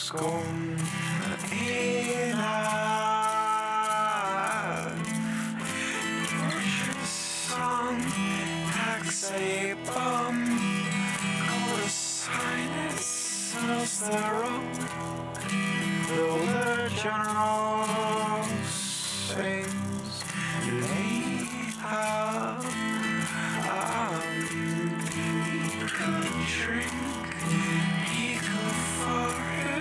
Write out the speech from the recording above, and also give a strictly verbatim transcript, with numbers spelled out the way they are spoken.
Skum innan Son Haxabum Cosinus Nostrum Builder General